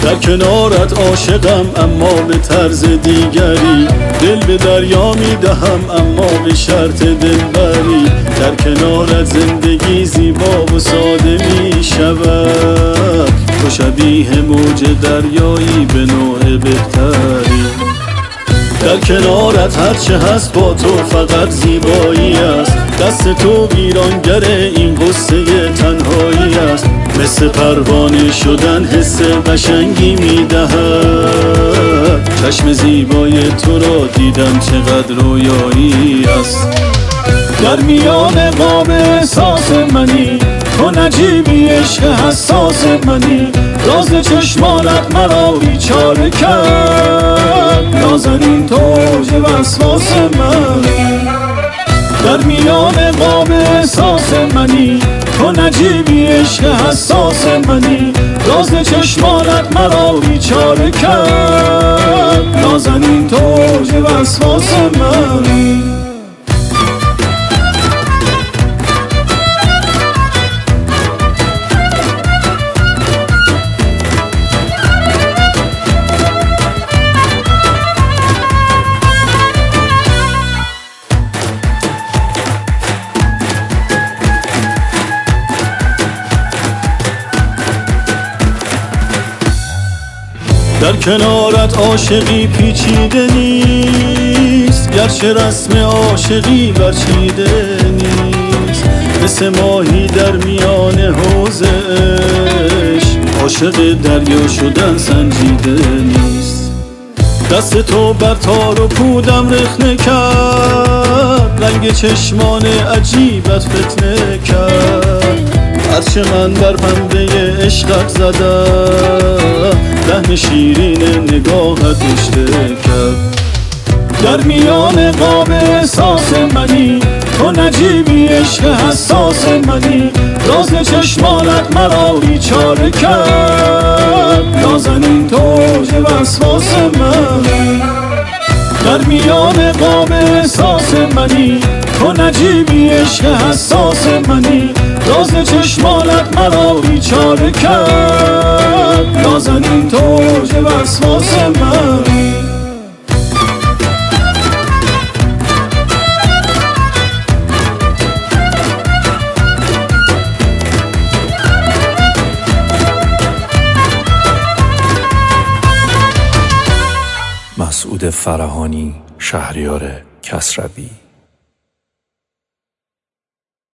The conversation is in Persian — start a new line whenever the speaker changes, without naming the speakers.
در کنارت عاشقم اما به طرز دیگری، دل به دریا میدهم اما به شرط دلبری. در کنارت زندگی زیبا و ساده می شود، تو شبیه موج دریایی به نوع بهتری. در کنارت هرچه هست با تو فقط زیبایی است، دست تو ویرانگر این قصه تنهایی است. مثل پروانه شدن حس قشنگی میدهد، چشم زیبای تو را دیدم چقدر رویایی است. در میان قاب احساس منی، تو نجیبی عشق حساس منی. راز چشمانت مرا بیچاره کرد، نازنین تو اوج وسواس منی. در میان قاب احساس منی، تو نجیبی عشق حساس منی. راز چشمانت مرا بیچاره کرد، نازنین تو اوج وسواس منی. در کنارت عاشقی پیچیده نیست، گرچه رسم عاشقی برچیده نیست. مثل ماهی در میان حوض عشق، عاشق دریا شدن سنجیده نیست. دست تو بر تار و پودم رخنه کرد، رنگ چشمان عجیبت فتنه کرد. هرچه من بر پنبه عشقت زدم، لحن شیرین نگاهت رشته کرد. در میان قاب احساس منی، تو نجیبی عشق حساس منی. راز چشمانت مرا بیچاره کرد، نازنین تو اوج وسواس منی. در میان قاب احساس منی، تو نجیبی عشق حساس منی. راز چشمانت مرا بیچاره کرد، نازنین تو اوج وسواس منی.
مسعود فرهانی، شهریار کسروی.